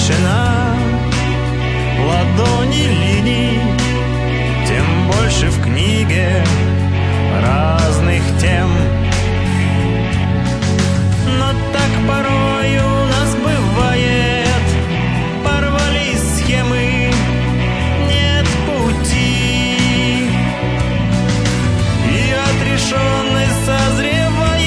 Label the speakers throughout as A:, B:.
A: тишина, в ладони линий, тем больше в книге разных тем. Но так порой у нас бывает, порвались схемы, нет пути, и отрешенность созревает,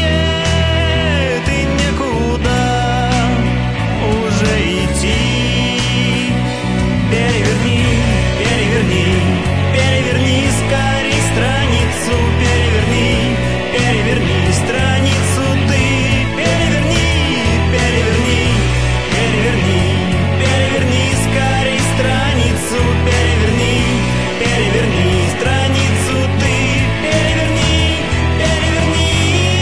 A: и некуда уже идти. Переверни, переверни, переверни скорей страницу, переверни, переверни страницу ты. Переверни, переверни, переверни, переверни скорей страницу, переверни, переверни страницу ты. Переверни, переверни.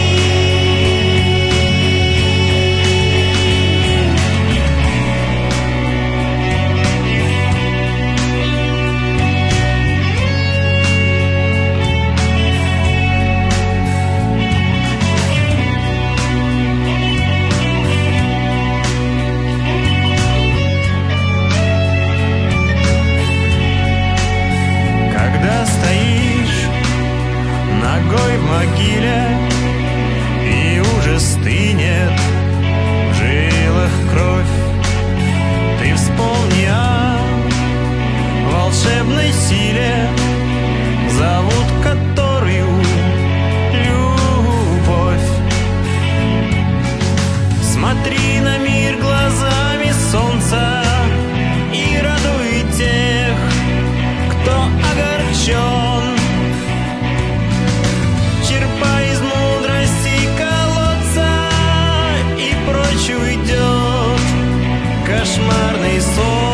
A: Когда стоишь ногой в могиле и уже стынет в жилах кровь, ты вспомни о волшебной силе, зовут которую любовь. Смотри на мир глазами солнца и радуй тех, кто огорчен. Черпай из мудрости колодца, и прочь уйдет кошмарный сон.